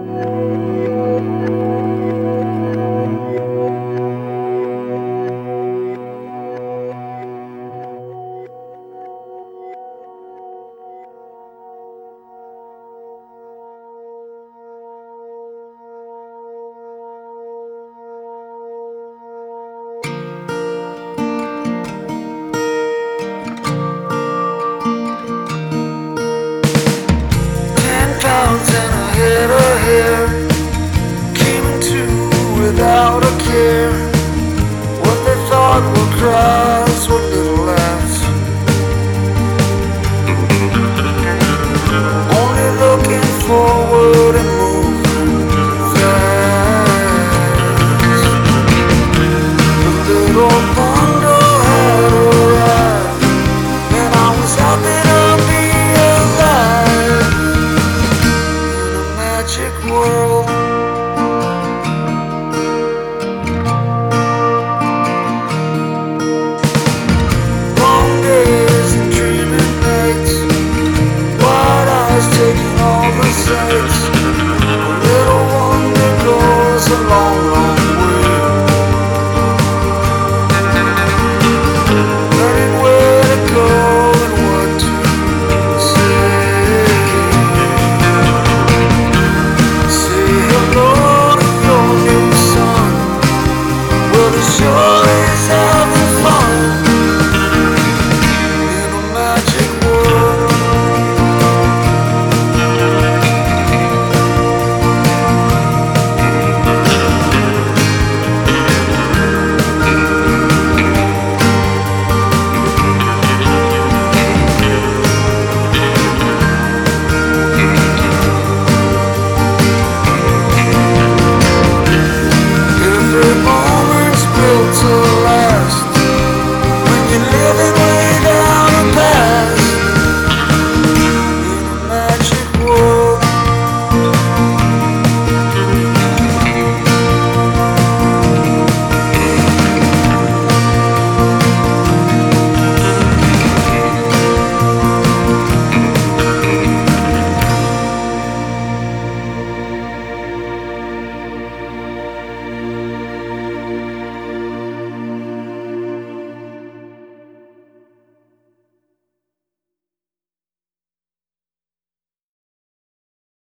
£10 and a head of hair came into without a care. What they thought were cries were little laughs. Only looking forward and moving fast. The little bundle had arrived, and I was happy to be alive. Magic world.